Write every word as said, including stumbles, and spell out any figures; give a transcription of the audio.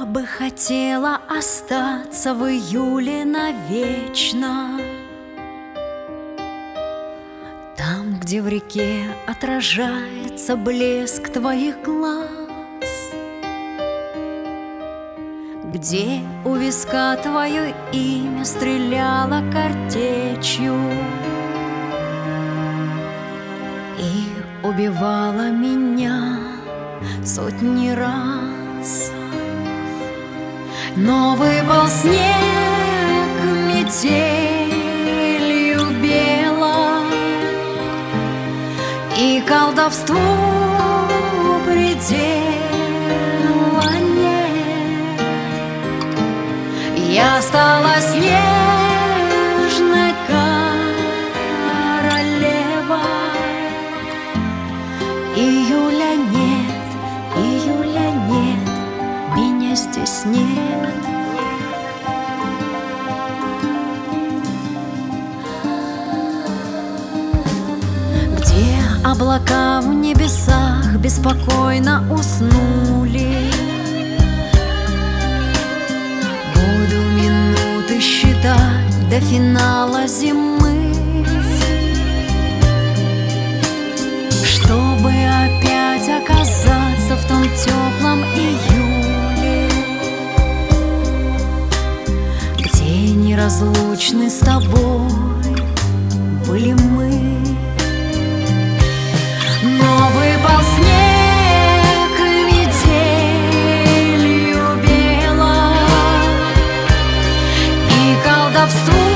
Я бы хотела остаться в июле навечно, там, где в реке отражается блеск твоих глаз, где у виска твое имя стреляло картечью и убивала меня сотни раз. Но выпал снег метелью бело, и колдовству предела нет. Я стала снежной королевой. Июля нет, июля нет, меня здесь нет. Где облака в небесах беспокойно уснули, буду минуты считать до финала зимы, чтобы опять оказаться в том теплом июле, где неразлучны с тобой были мы. Но выпал снег метелью бело, и колдовству